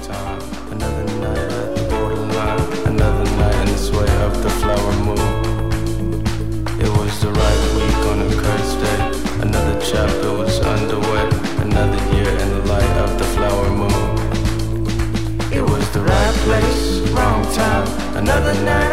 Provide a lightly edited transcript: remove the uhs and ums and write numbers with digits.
time. Another night at the borderline. Another night in the sway of the flower moon. It was the right week on a cursed day. Another chapter was underway. Another year in the light of the flower moon. It was the right place, wrong time. Another night